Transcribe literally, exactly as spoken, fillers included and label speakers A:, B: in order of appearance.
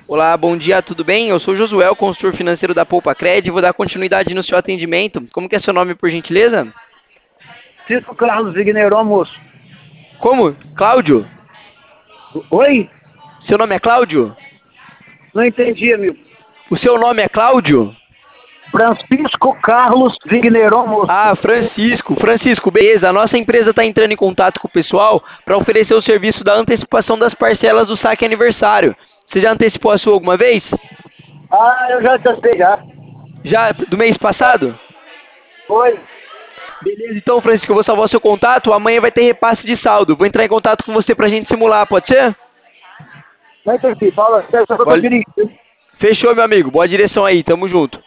A: Olá, bom dia, tudo bem? Eu sou o Josué, o consultor financeiro da Poupa Cred, e vou dar continuidade no seu atendimento. Como que é seu nome, por gentileza?
B: Cisco Carlos Vigneron, moço.
A: Como? Cláudio?
B: Oi?
A: Seu nome é Cláudio?
B: Não entendi, amigo.
A: O seu nome é Cláudio?
B: Francisco Carlos Vigneron, moço.
A: Ah, Francisco. Francisco, beleza. A nossa empresa está entrando em contato com o pessoal para oferecer o serviço da antecipação das parcelas do saque aniversário. Você já antecipou a sua alguma vez?
B: Ah, eu já testei já.
A: Já do mês passado?
B: Oi?
A: Beleza, então, Francisco, eu vou salvar o seu contato. Amanhã vai ter repasse de saldo. Vou entrar em contato com você para a gente simular, pode ser?
B: Não entendi. Fala, só que eu tô
A: Vale-
B: dirigindo.
A: Fechou, meu amigo. Boa direção aí. Tamo junto.